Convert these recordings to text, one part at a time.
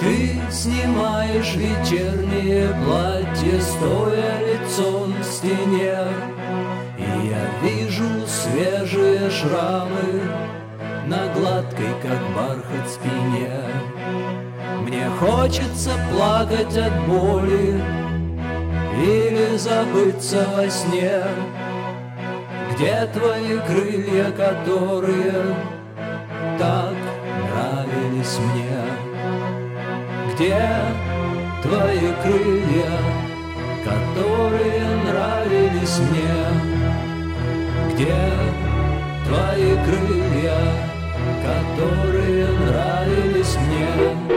Ты снимаешь вечернее платье, стоя лицом к стене, и я вижу свежие шрамы на гладкой, как бархат, спине. Мне хочется плакать от боли или забыться во сне. Где твои крылья, которые так нравились мне? Где твои крылья, которые нравились мне? Где твои крылья, которые нравились мне?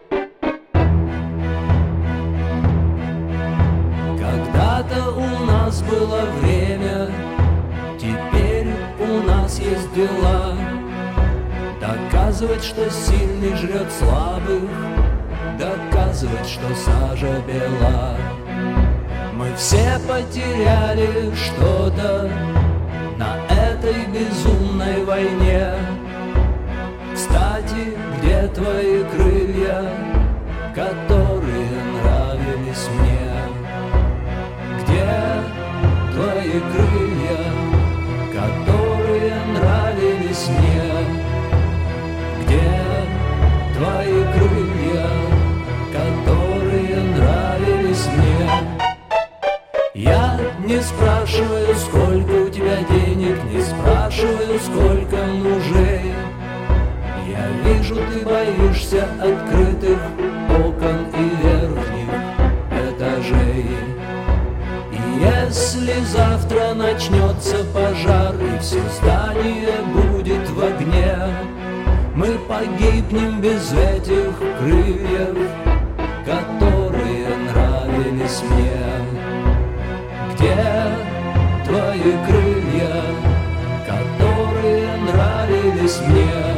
Когда-то у нас было время, теперь у нас есть дела. Доказывать, что сильный жрет слабых, доказывать, что сажа бела. Мы все потеряли что-то на этой безумной войне. Кстати, где твои крылья, которые нравились мне? Где твои крылья, которые нравились мне? Где твои крылья, которые нравились мне? Я не спрашиваю, сколько у тебя денег, не спрашиваю, сколько мужей. Я вижу, ты боишься открытых окон и верхних этажей. И если завтра начнется пожар и все здание будет в огне, мы погибнем без этих крыльев, которые нравились мне. Где твои крылья, которые нравились мне?